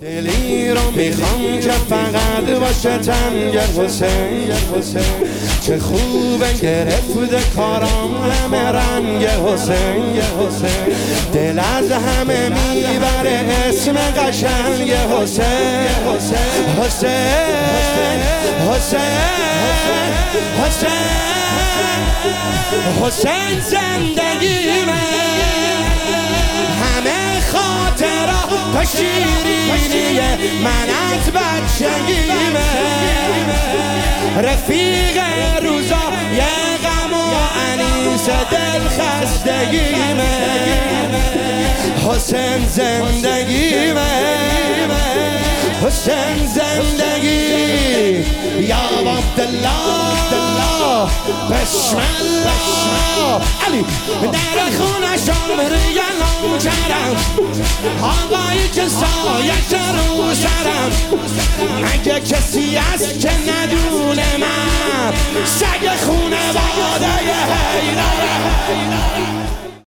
دلی رو میخوام که فقط باشه تنگ حسین. چه خوبه گرفته کارام همه رنگ حسین. دل از همه میبره اسم قشنگ حسین. حسین زندگی همه خاطرات شیرینی من از بچگیمه، رفیق روزا یه غم و انیس دل خستگیمه. حسین زندگیمه، حسین زندگی یا عبدالله بسم الله. علی در خونه شامری نوکرم، آقایی که سایش رو سرم. اگه کسی هست که ندونه من سگ خونه واده حیدره.